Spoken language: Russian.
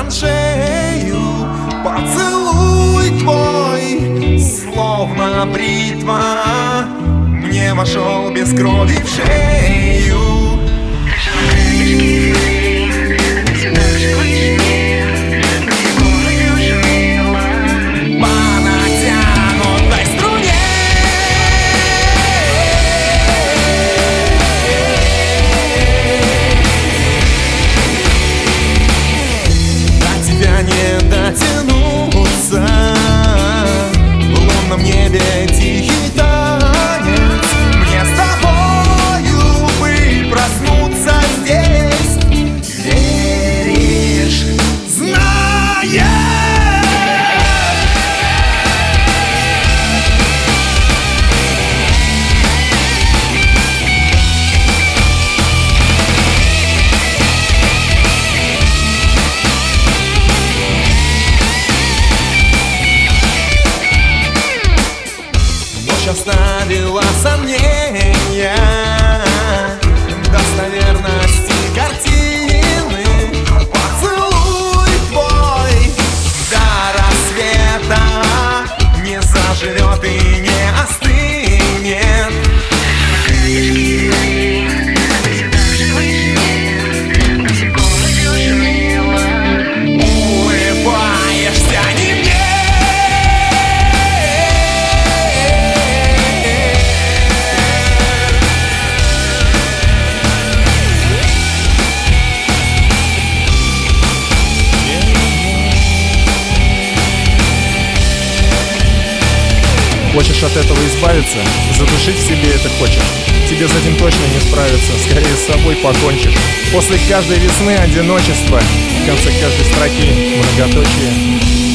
траншею. Поцелуй твой, словно бритва, мне вошел без крови в шею. Не дотянуться в лунном небе тихий танец. Мне с тобою бы проснуться здесь. Веришь, знаешь. Оставила сомнения достоверности картины. Поцелуй твой до рассвета не заживет и не остынет. Улыбаешься не мне. Хочешь от этого избавиться? Задушить в себе это хочешь? Тебе с этим точно не справиться, скорее с собой покончишь. После каждой весны одиночество, в конце каждой строки многоточие.